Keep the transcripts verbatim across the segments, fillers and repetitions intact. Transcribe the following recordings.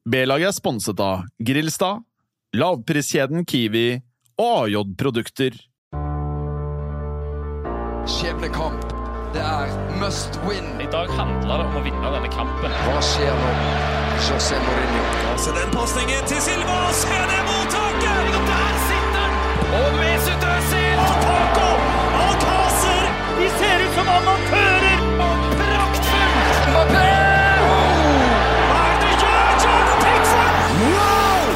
B-laget er sponset av Grillstad, lavpriskjeden Kiwi og A J-produkter. Skjebnekamp. Det er must win. I dag handler det om å vinne denne kampen. Hva skjer nå? José Mourinho. Så den passningen til Silva. Se det mottaket! Og der sitter den! Og Mesut Özil! Og Paco! Alcácer! De ser ut som amatører! Og praktfull! Mbappé! Hva er det gjør? Jordan Pickford! Wow!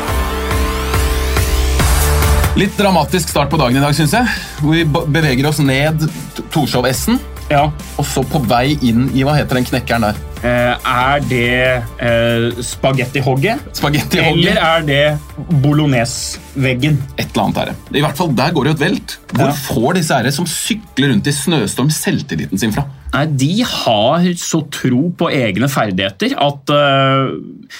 Litt dramatisk start på dagen i dag, synes jeg. Hvor vi beveger oss ned Torshov-essen. Ja. Og så på vei inn i, hva heter den knekkeren der? Eh, er det eh, spagettihogget? Spagettihogget? Eller er det bolognese-veggen? Et eller annet her. I hvert fall, der går det jo et velt. Hvor Ja. får disse her som sykler rundt i snøstorm selvtilliten sin fra? Nei, de har så tro på egne ferdigheter at eh,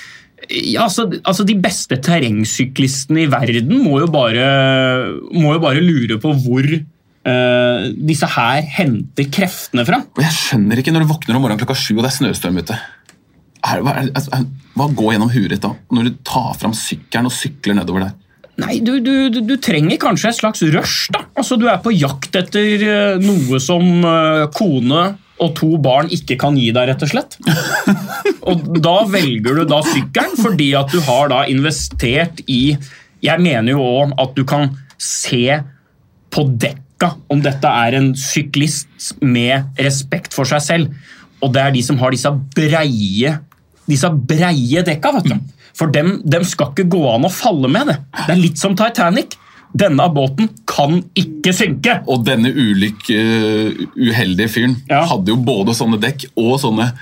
ja, altså, altså de beste terrengsyklistene i verden må jo bare, må jo bare lure på hvor Uh, disse her henter kreftene fra. Og jeg skjønner ikke når du våkner om morgenen klokka sju og det er snøstorm ute. Er, hva, er, altså, hva går gjennom huet ditt da? Når du tar fram sykkelen og sykler nedover der? Nei, du, du, du, du trenger kanskje et slags rush da. Altså, du er på jakt etter uh, noe som uh, kone og to barn ikke kan gi deg, rett og slett. Og da velger du da sykkelen, fordi at du har da investert i. Jeg mener jo også at du kan se på dekk om dette er en syklist med respekt for seg selv. Og det er de som har disse breie, disse breie dekka, vet du. For dem, dem skal ikke gå an å falle med det. Det er litt som Titanic. Denne båten kan ikke synke. Og denne ulyk, uh, uheldige fyren Ja. hadde jo både sånne dekk og sånne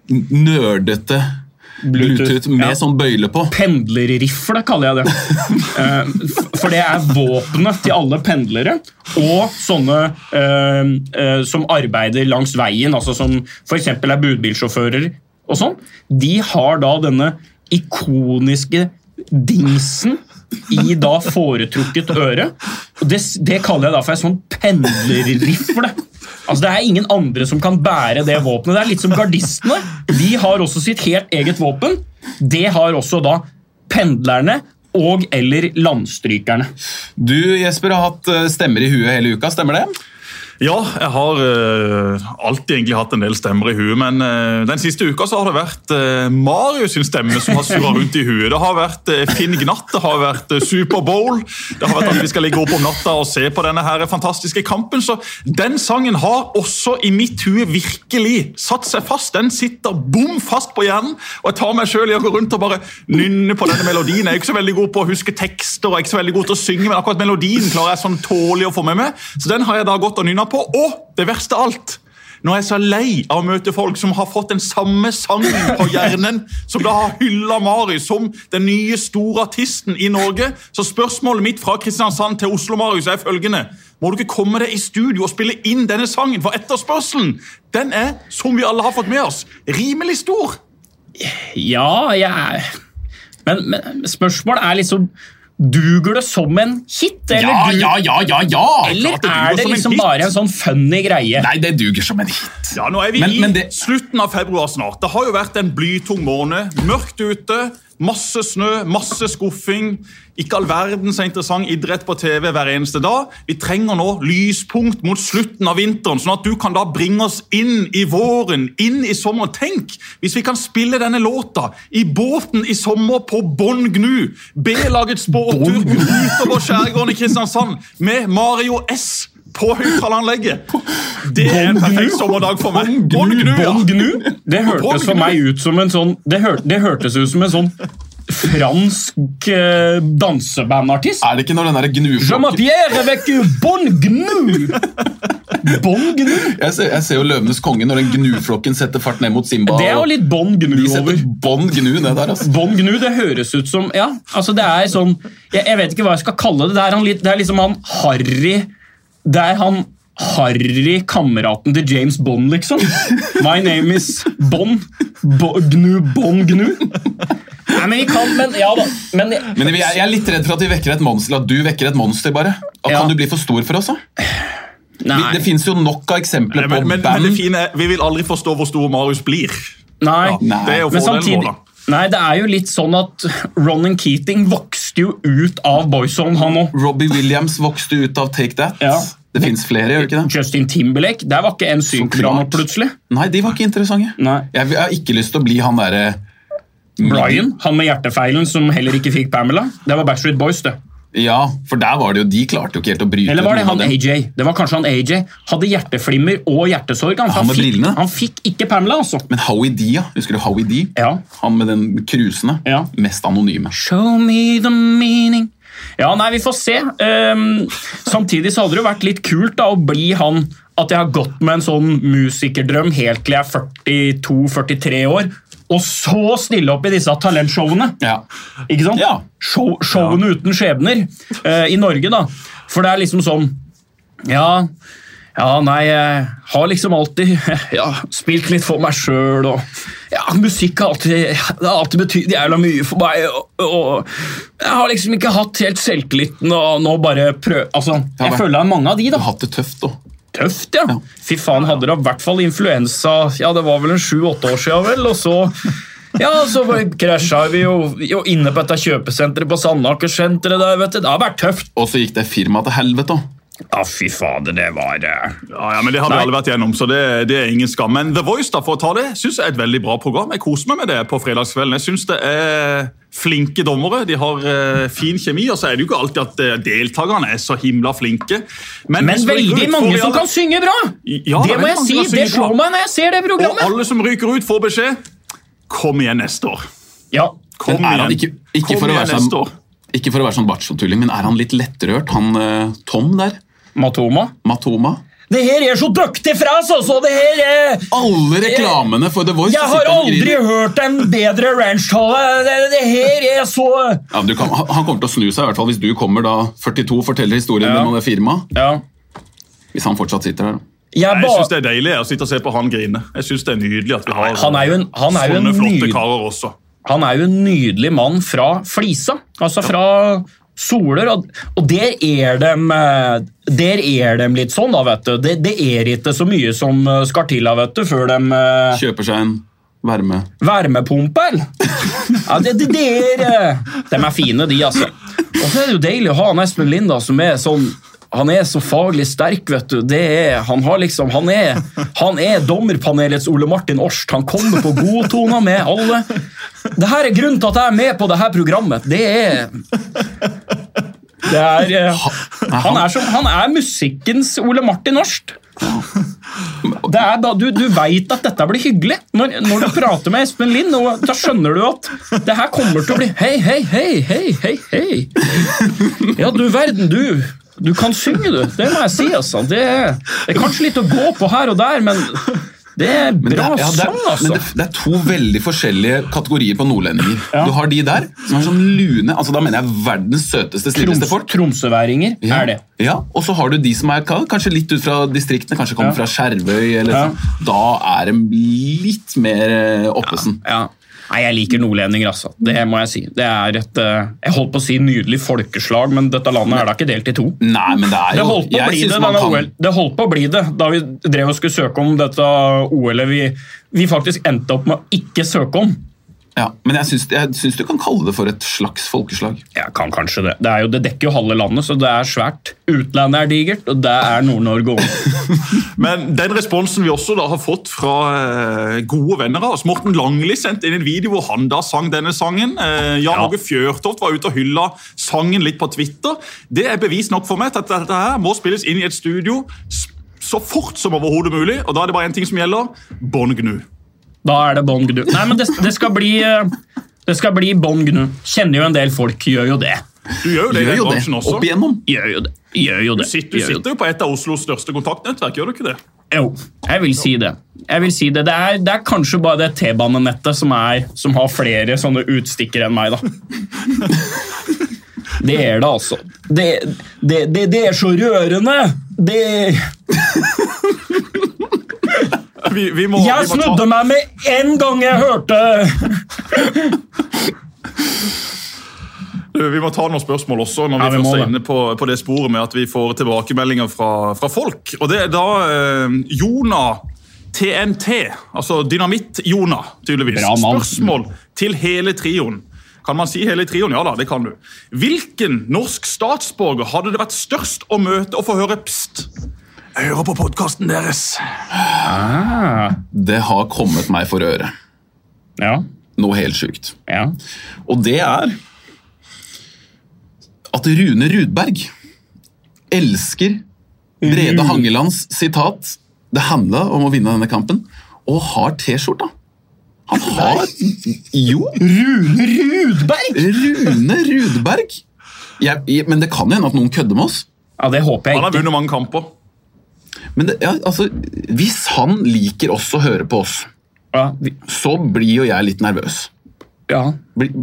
nørdete Bluetooth, Bluetooth med ja. sånn bøyle på. Pendlerrifle kaller jeg det. For det er våpenet til alle pendlere og sånne uh, uh, som arbeider langs veien, altså som for eksempel er budbilsjåfører og sånn. De har da denne ikoniske dingsen i da foretrukket øre. Og det, det kaller jeg da for en sånn pendlerrifle. Altså, det er ingen andre som kan bære det våpenet. Det er litt som gardistene. De har også sitt helt eget våpen. Det har også da pendlerne og eller landstrykerne. Du, Jesper, har hatt stemmer i huet hele uka, stemmer det? Ja, jeg har uh, alltid egentlig hatt en del stemmer i huet, men uh, den siste uka så har det vært uh, Marius sin stemme som har surret rundt i huet. Det har vært uh, Finn Gnatt, det har vært uh, Superbowl, det har vært at vi skal ligge opp om natta og se på denne her fantastiske kampen, så den sangen har også i mitt hue virkelig satt seg fast. Den sitter bom fast på hjernen, og jeg tar meg selv i å gå rundt og bare nynne på denne melodien. Jeg er ikke så veldig god på å huske tekster, og jeg er ikke så veldig god til å synge, men akkurat melodien klarer jeg sånn tålig å få med meg, så den har jeg da gått og nynnet på. Og det verste av alt, nå er jeg så lei av å møte folk som har fått den samme sangen på hjernen, som da har hyllet Marius som den nye store artisten i Norge. Så spørsmålet mitt fra Kristiansand til Oslo, Marius, er følgende: må du ikke komme deg i studio og spille inn denne sangen, for etterspørselen, den er, som vi alle har fått med oss, rimelig stor. Ja, jeg... Men, men spørsmålet er liksom, duger det som en hit? Eller Ja, du... ja, ja, ja, ja! Eller Klart det duger er det som en liksom hit. bare en sånn funny greie? Nei, det duger som en hit. Ja, nå er vi Men- i men det- slutten av februar snart. Det har jo vært en blytung måned, mørkt ute, masse snø, masse skuffing, ikke all verden så interessant idrett på T V hver eneste dag. Vi trenger nå lyspunkt mot slutten av vinteren, sånn at du kan da bringe oss inn i våren, inn i sommer. Tenk, hvis vi kan spille denne låta i båten i sommer på Bon Gnu, B-lagets båttur utover skjærgården i Kristiansand, med Mario S på høyttaleranlegget. Det er en perfekt sommerdag for meg. Bon Gnu, ja. Bon Gnu? Det hørtes for meg ut som en sånn Det, hør, det hørtes ut som en sånn fransk eh, dansebandartist. Er det ikke når den der gnuflokken... Jean-Pierre avec Bon Gnu! Bon Gnu? Jeg ser, jeg ser jo Løvenes konge når den gnuflokken setter fart ned mot Simba. Det er jo litt Bon Gnu De over. setter Bon Gnu ned der, altså. Bon Gnu, det høres ut som Ja, altså det er sånn Jeg, jeg vet ikke hva jeg skal kalle det. Det er, han, litt- det er liksom han Harry Det er han Harry kameraten til James Bond, liksom. My name is Bon. Bo, gnu, Bon Gnu. Nei, men vi kan, men ja da. Men, Men jeg, jeg er litt redd for at vi vekker et monster, at du vekker et monster bare. Og Ja. Kan du bli for stor for oss da? nei. Vi, det finnes jo nok av eksempler Men, på men, men band. det fine er, vi vil aldri forstå hvor stor Marius blir. Nei. Nei. Det er jo Men fordelen samtidig, vår, da. Nei, det er jo litt sånn at Ronan Keating vokste jo ut av Boyzone, han også. Robbie Williams vokste ut av Take That. Ja. Det finnes flere, gjør det ikke det? Justin Timberlake, der var ikke en synkron plutselig. Nei, de var ikke interessante. Nei. Jeg har ikke lyst til å bli han der... Brian, han med hjertefeilen som heller ikke fikk Pamela. Det var Backstreet Boys, det. Ja, for der var det jo, de klarte jo ikke helt å bryte. Eller var det han A J? Det var kanskje han A J. Hadde hjerteflimmer og hjertesorg. Han, han med fikk, brillene? Han fikk ikke Pamela, altså. Men Howie D, ja. Husker du Howie D? Ja. Han med den krusene. Ja. Mest anonyme. Show me the meaning. Ja, nei, vi får se. Um, samtidig så hadde det jo vært litt kult da, å bli han at jeg har gått med en sånn musikerdrøm helt til jeg er førtito førtitre år, og så stille opp i disse talentshowene. Ja. Ikke sant? Ja. Show, showene ja. Uten skjebner uh, i Norge, da. For det er liksom sånn, ja... Ja, nei, jeg har liksom alltid ja, spilt litt for meg selv, og ja, musikk har alltid, det har alltid betydd jævla mye for meg, og, og jeg har liksom ikke hatt helt selvtilliten, og nå bare prøv... Altså, jeg ja, føler det er mange av de, da. Du har hatt det tøft, da. Tøft, ja. ja. Fy faen, hadde det i hvert fall influensa, ja, det var vel en sju-åtte år siden, vel, og så... Ja, så krasja vi jo, jo inne på dette kjøpesenteret på Sandaker-senteret der, vet du. Det har vært tøft. Og så gikk det firma til helvete, da. Ja, fy fader, det var det. Ja, ja, men det har vi alle vært gjennom, så det, det er ingen skam. Men The Voice, da, for å ta det, synes jeg er et veldig bra program. Jeg koser meg med det på fredagskvelden. Jeg synes det er flinke dommere, de har uh, fin kjemi, og så er det jo ikke alltid at uh, deltakerne er så himla flinke. Men, men veldig mange som kan synge bra! Ja, det må jeg si, det slår meg når jeg ser det programmet. Og alle som ryker ut får beskjed, kom igjen neste år. Ja. Kom men er igjen, han ikke, ikke kom for å igjen være neste sånn, år. Ikke for å være sånn bachelor-tulling, men er han litt lettrørt, han uh, Tom der? Matoma? Matoma? Det her er så dyktig fras, altså! Det her er... Alle reklamene for The Voice... Jeg har aldri hørt en bedre ranch-tale. Det, det her er så... Ja, du kan, han kommer til å snu seg, i hvert fall hvis du kommer da førtito og forteller historien ja. Med det firmaet. Ja. Hvis han fortsatt sitter her. Jeg, jeg synes det er deilig å sitte og se på han grine. Jeg synes det er nydelig at vi har han er jo en, han er jo en sånne flotte nyd... karer også. Han er jo en nydelig mann fra Flisa, altså fra Soler, og, og der er dem der er dem litt sånn da, vet du. Det, det er ikke så mye som skal til da, vet du, før de kjøper seg en varme. Varmepumpe, ja, det, det, det er, de er fine, de, altså. Og så er det jo deilig å ha en Espen Linda som er sånn, han er så faglig sterk, vet du. Det er, han har liksom, han er, han er dommerpanelets Ole Martin Årst. Han kommer på godtoner med alle. Det her er grunnen til at jeg er med på det her programmet. Det er... Det er han, er som, han er musikkens Ole Martin Årst. Det er da, du, du vet at dette blir hyggelig. Når, når du prater med Espen Lind, da skjønner du at det her kommer til å bli hei, hei, hei, hei, hei, hei. Ja, du verden, du... Du kan synge, du. Det må jeg si, altså. Det er, det er kanskje litt å gå på her og der, men det er bra det er, ja, det er, sang, altså. Men det, det er to veldig forskjellige kategorier på nordlendinger. Ja. Du har de der, som er sånn lune, altså da mener jeg verdens søteste, snilleste folk. Tromsøværinger, ja. Er det. Ja, og så har du de som er kanskje litt ut fra distriktene, kanskje kommer ja. Fra Skjervøy, eller ja. Sånn. Da er de litt mer oppesen. Ja, ja. Nei, jeg liker nordlendinger, altså. Det må jeg si. Det er et, jeg holdt på å si nydelig folkeslag, men dette landet er da ikke delt i to. Nei, men det er jo... Det holdt på å bli det, kan... O L. Det holdt på å bli det, da vi drev og skulle søke om dette O L-et vi, vi faktisk endte opp med å ikke søke om. Ja, men jeg synes, jeg synes du kan kalle det for et slags folkeslag. Jeg kan kanskje det. Det, er jo, det dekker jo halve landet, så det er svært. Utlandet er digert, og det er Nord-Norge også. Men den responsen vi også da har fått fra eh, gode venner av oss, Morten Langli sendte inn en video hvor han da sang denne sangen. Eh, Jan Åge ja. Fjørtoft var ute og hylla sangen litt på Twitter. Det er bevis nok for meg at dette her må spilles inn i et studio så fort som overhodet mulig, og da er det bare en ting som gjelder, Bon Gnu. Da er det Bon Gnu. Nei, men det, det skal bli det skal bli Bon Gnu. Kjenner jo en del folk, gjør jo det. Du gjør jo det, gjør jo det. Også. Opp igjennom. Gjør jo det. Gjør jo det. Du sitter, du gjør sitter jo på et av Oslos største kontaktnettverk, gjør du ikke det? Jo, jeg vil si det. Jeg vil si det. Det er, det er kanskje bare det T-banenettet som, er, som har flere sånne utstikker enn meg, da. Det er det, altså. Det, det, det, det er så rørende. Det... Vi, vi må, jeg vi må snudde ta... meg med en gang jeg hørte Vi må ta noen spørsmål også når ja, vi, vi først er inne på, på det sporet med at vi får tilbakemeldinger fra, fra folk. Og det er da eh, Jona T N T, altså Dynamitt-Jona, tydeligvis. Bra navn. Spørsmål til hele trioen. Kan man si hele trioen? Ja da, det kan du. Hvilken norsk statsborger hadde det vært størst å møte og få høre pst? Jeg hører på podcasten deres. Ah, Det har kommet meg for øre. ja, Noe helt sykt. ja. Og det er at Rune Rudberg elsker Brede Hangelands sitat «Det handler om å vinne denne kampen», og har t-skjorta. Han har... Jo, Rune Rudberg! Rune Rudberg. Jeg, jeg, men det kan hende at noen kødder med oss. Ja, det håper jeg Han har ikke. vunnet mange kamper. Men det, ja, altså, hvis han liker oss å høre på oss, Ja, vi, så blir jo jeg litt nervøs. ja. Blir,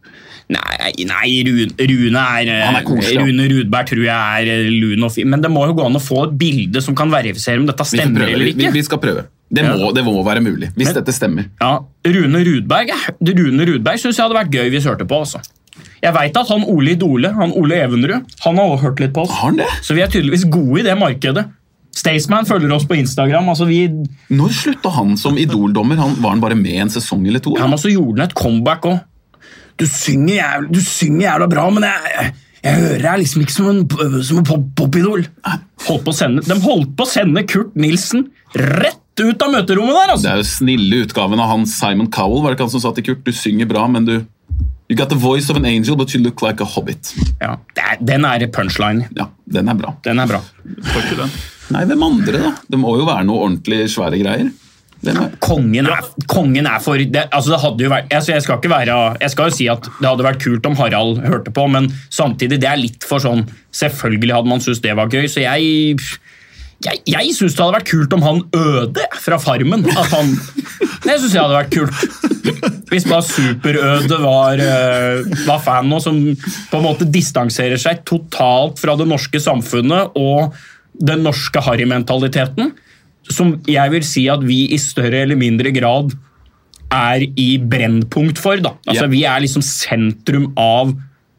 Nei, nei Rune, Rune er, Han er koselig, ja. Rune Rudberg tror jeg er eh, lun og fin, men det må jo gå an å få et bilde som kan verifisere om dette vi, får stemmer prøve. eller Vi, ikke. vi skal prøve. Det Ja. må, det må være mulig, hvis Men- dette stemmer. Ja, Rune Rudberg, er- Rune Rudberg synes jeg hadde vært gøy hvis vi hørte på. Altså. Jeg vet at han Ole Idole, han Ole Evenrud, han har også hørt litt på oss. Har han det? Så vi er tydeligvis gode i det markedet. Staysman følger oss på Instagram. Altså vi, Når slutta han som idoldommer? Han, var han bare med en sesong eller to? han også gjorde han et comeback også. Du synger jævlig, du synger jævla bra, men jeg, jeg, jeg hører deg liksom ikke som en, som en pop, popidol. Holdt på å sende, de holdt på å sende Kurt Nilsen rett ut av møterommet der, Det altså. er jo snille utgaven av han Simon Cowell, var det ikke han som sa til Kurt? Du synger bra, men du... You got the voice of an angel, but you look like a hobbit. Ja, det er, den er punchline. Ja, den er bra. Den er bra. Tror ikke den. Nei, hvem andre da? Det må jo være noe ordentlig svære greier. Hvem er? Kongen er, kongen er for det, altså det hadde jo vært, altså jeg skal ikke være jeg skal jo si at det hadde vært kult om Harald hørte på, men samtidig det er litt for sånn selvfølgelig hadde man syntes det var gøy, så jeg jeg, jeg synes det hadde vært kult om han Øde fra Farmen at han, det synes jeg hadde vært kult hvis bare Superøde var, uh, var fan nå, som på en måte distanserer seg totalt fra det norske samfunnet og den norske harry-mentaliteten, som jeg vil si at vi i større eller mindre grad er i brennpunkt for. Da. Altså, Ja. Vi er liksom sentrum av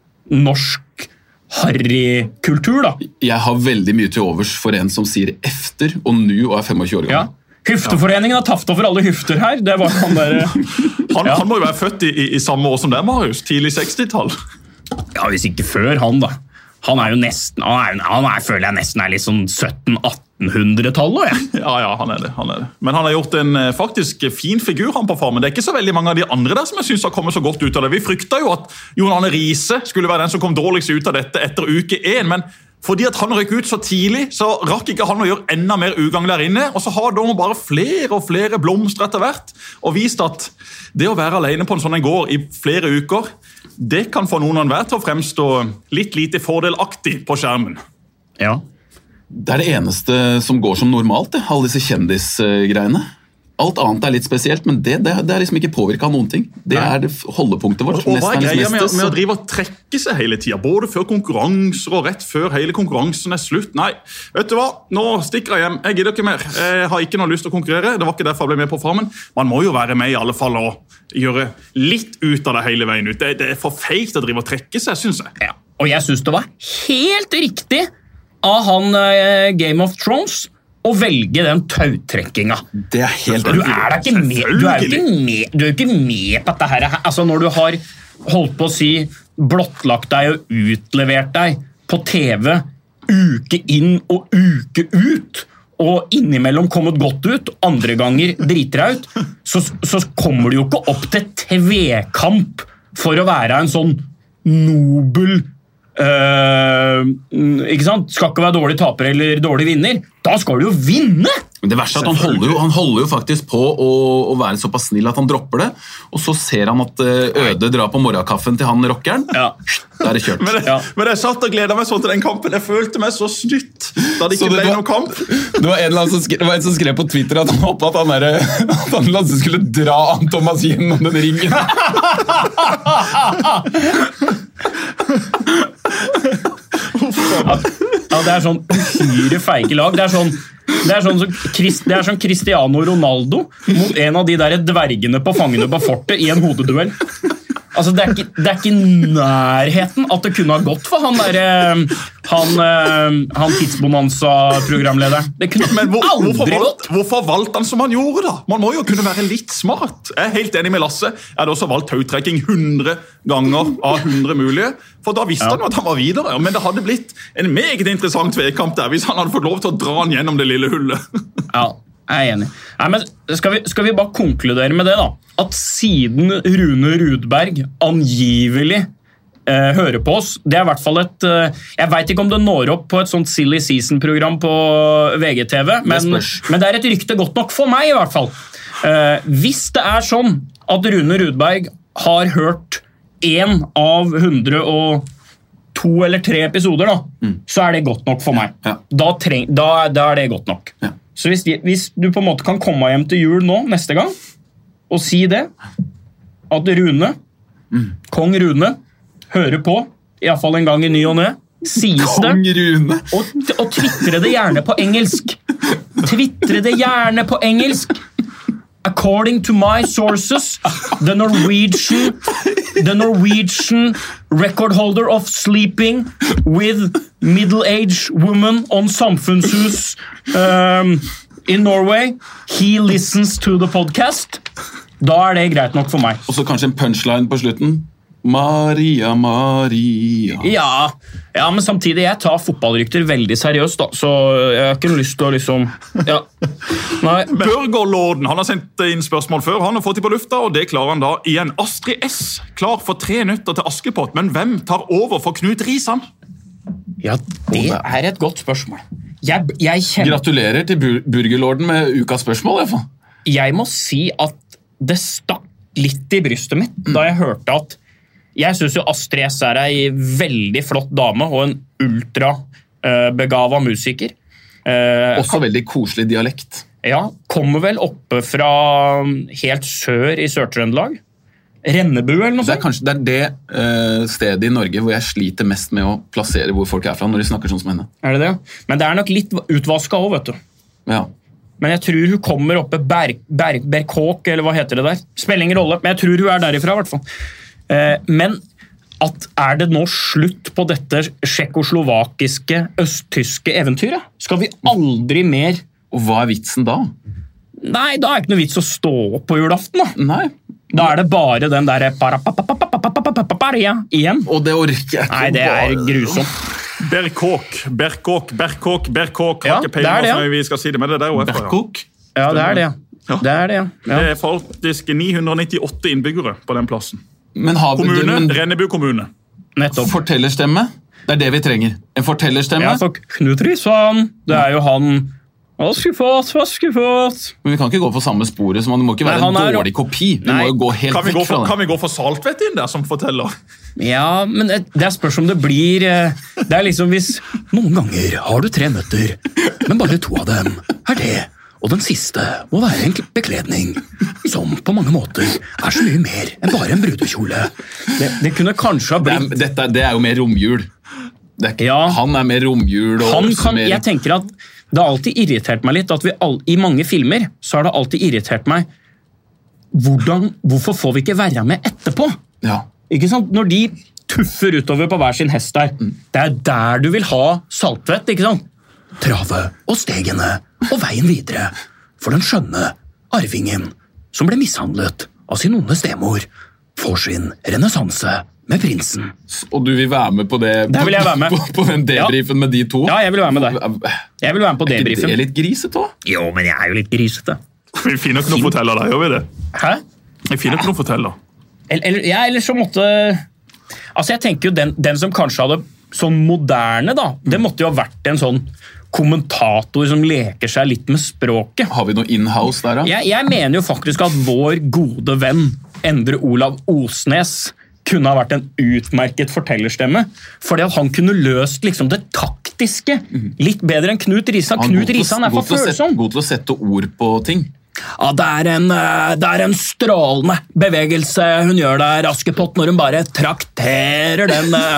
norsk harrykultur. Da. Jeg har veldig mye til overs for en som sier efter og nu og er tjuefem år Ja. gammel. Hyfteforeningen har tatt over alle hyfter her. Det var han der, Han, Ja. han må jo være født i, i, i samme år som deg, Marius. Tidlig sekstitall. ja, hvis ikke før han, da. Han er jo nesten, han er, han er, føler jeg nesten er litt sånn sytten-attenhundretallet. Ja. Ja, ja, han er det, han er det. Men han har gjort en eh, faktisk fin figur han på Farmen. Det er ikke så veldig mange av de andre der som jeg synes har kommet så godt ut av det. Vi frykta jo at Jon Arne Riise skulle være den som kom dårligst ut av dette etter uke én, men fordi at han røk ut så tidlig, så rakk ikke han å gjøre enda mer ugagn der inne, og så har de bare flere og flere blomster etter hvert, og vist at det å være alene på en sånn en gård i flere uker, det kan få noen av hver til å fremstå litt lite fordelaktig på skjermen. Ja. Det er det eneste som går som normalt, det. Alle disse kjendisgreiene. Alt annet er litt spesielt, men det, det, det er liksom ikke påvirket av noen ting. Det Nei. er det holdepunktet vårt. Og hva er Mesternes greia med, mester, med å så- drive og trekke seg hele tida, både før konkurranser og rett før hele konkurransen er slutt? Nei, vet du hva? Nå stikker jeg hjem. Jeg gidder ikke mer. Jeg har ikke noe lyst til å konkurrere. Det var ikke derfor jeg ble med på Farmen. Man må jo være med i alle fall og gjøre litt ut av det hele veien ut. Det, det er for feigt å drive og trekke seg, synes jeg. Ja. Og jeg synes det var helt riktig av han eh, Game of Thrones å velge den tautrekkinga. Det er helt Du er da ikke med, du er jo ikke med, du er jo ikke med på dette her. Altså når du har holdt på å si blottlagt deg og utlevert deg på T V uke inn og uke ut, og innimellom kommet godt ut, andre ganger driter deg ut, så, så kommer du jo ikke opp til tvekamp for å være en sånn nobel Uh, ikke sant? Skal ikke være dårlig taper eller dårlig vinner. Da skal du jo vinne! Men det verste er at han holder jo, han holder jo faktisk på å, å være såpass snill at han dropper det, og så ser han at eh, Øde drar på morgenkaffen til han rockeren. Ja. Da er det kjørt. Men, jeg, Ja. men jeg satt og gledet meg sånn til den kampen. Jeg følte meg så snytt da det Så ikke det ble var- noen kamp. Det var, en eller annen som skrev, det var en som skrev på Twitter at han håpet at han, der, at han Lasse skulle dra han Thomas gjennom den ringen. Ja, det er sånn uhyre feige lag. Det er sånn, det er sånn, som Chris- det er sånn Cristiano Ronaldo mot en av de der dvergene på Fangene på fortet i en hodeduell. altså det er, ikke, det er ikke nærheten at det kunne ha gått for han der han, han tidsbonanza-programlederen. Det kunne Men hvor, aldri hvorfor, gått. valgt, hvorfor valgte han som han gjorde da? Man må jo kunne være litt smart. Jeg er helt enig med Lasse. Jeg hadde også valgt tautrekking hundre ganger av hundre mulige, for da visste Ja. han jo at han var videre. Men det hadde blitt en meget interessant tvekamp der, hvis han hadde fått lov til å dra han gjennom det lille hullet. Ja, jeg er enig. Nei, men skal vi, skal vi bare konkludere med det da? At siden Rune Rudberg angivelig eh, hører på oss, det er i hvert fall et... Eh, jeg vet ikke om det når opp på et sånt Silly Season-program på V G T V, men, men det er et rykte godt nok for meg i hvert fall. Eh, hvis det er sånn at Rune Rudberg har hørt en av hundre og to eller tre episoder, da, mm. så er det godt nok for meg. Ja. Da, treng, da, da er det godt nok. Ja. Så hvis, de, hvis du på en måte kan komme hjem til jul nå, neste gang, og si det, at Rune, mm. Kong Rune, hører på, i hvert fall en gang i ny og nø, sies Kong det, Rune! og, og twitre det gjerne på engelsk. Twitre det gjerne på engelsk. According to my sources, the Norwegian, the Norwegian record holder of sleeping with middle-aged woman on Samfunnshus um, in Norway, he listens to the podcast. Da er det greit nok for meg. Og så kanskje en punchline på slutten. Maria, Maria. Ja, ja, men samtidig, jeg tar fotballrykter veldig seriøst, da, så jeg har ikke lyst til å liksom... Ja. Nei. Burgerlorden, han har sendt inn spørsmål før, han har fått de på lufta, og det klarer han da igjen. Astrid S, klar for tre nøtter til Askepott, men hvem tar over for Knut Risan? Ja, det er et godt spørsmål. Jeg, jeg kjenner... Gratulerer til bur Burgerlorden med ukas spørsmål, i hvert fall. Jeg må si at det stakk litt i brystet mitt, mm. da jeg hørte at jeg synes jo Astrid S er en veldig flott dame og en ultra-begava uh, musiker. Uh, Også veldig koselig dialekt. Ja, kommer vel oppe fra helt sør i Sør-Trøndelag. Rennebu eller noe sånt? Det er kanskje det, er det uh, stedet i Norge hvor jeg sliter mest med å plassere hvor folk er fra når de snakker sånn som henne. Er det det? Men det er nok litt utvasket også, vet du. Ja. Men jeg tror hun kommer oppe Ber Ber Berkåk, eller hva heter det der? Spiller ingen rolle, men jeg tror hun er derifra i hvert fall. Men at er det nå slutt på dette tsjekkoslovakiske, østtyske eventyret? Skal vi aldri mer... Og hva er vitsen da? Nei, da er det ikke noe vits å stå opp på julaften, da. Nei. Da er det bare den der igjen. Og det orker jeg ikke. Nei, det er grusomt. Berkåk, Berkåk, Berkåk, Berkåk. Ja, det er det, ja. Vi skal si det, men det er der Berkåk? Ja, det er det, ja. Det er det, ja. Det er faktisk ni hundre nittiåtte innbyggere på den plassen. Men har vi, kommune, men, Rennebu kommune. Nettopp. Fortellerstemme, det er det vi trenger. En fortellerstemme. Ja, for Knut Risan, det er jo han... Askepott, Askepott. Men vi kan ikke gå for samme sporet, så man må ikke være Nei, en er... dårlig kopi. Vi Nei. må jo gå helt kan vi vekk gå for, fra det. Kan vi gå for Saltvedt inn der som forteller? Ja, men det er spørs om det blir... Det er liksom hvis... Noen ganger har du tre nøtter, men bare to av dem er det. Og den siste må være en bekledning, som på mange måter er så mye mer enn bare en brudekjole. Det, det kunne kanskje ha blitt... Det er, dette, det er jo mer romjul. Det er ikke, Ja. Han er mer romjul. Og Han kan, mer... jeg tenker at det har alltid irritert meg litt, at vi all, i mange filmer så har det alltid irritert meg, hvordan, hvorfor får vi ikke være med etterpå? Ja. Ikke sant? Når de tuffer utover på hver sin hest der, mm. det er der du vil ha Saltvedt, ikke sant? Trave og stegene og veien videre for den skjønne arvingen som ble mishandlet av sin onde stemor, får sin renessanse med prinsen. Og du vil være med på det? Der vil jeg være med. På, på den debriefen ja. med de to? Ja, jeg vil være med der. Jeg vil være med på debriefen. Er ikke det litt grisete også? Jo, men jeg er jo litt grisete. Vi finner ikke noe forteller der, gjør vi det? Hæ? Vi finner ikke noe forteller. Eller, eller, ja, eller så måtte... Altså, jeg tenker jo den, den som kanskje hadde sånn moderne, da, det måtte jo ha vært en sånn kommentator som leker seg litt med språket. Har vi noe in-house der, da? Jeg, jeg mener jo faktisk at vår gode venn, Endre Olav Osnes, kunne ha vært en utmerket fortellerstemme, fordi at han kunne løst liksom det taktiske litt bedre enn Knut Risan. Knut Risan er for følsom. God til å sette ord på ting. Ja, det er, en, det er en strålende bevegelse hun gjør der, Askepott, når hun bare trakterer den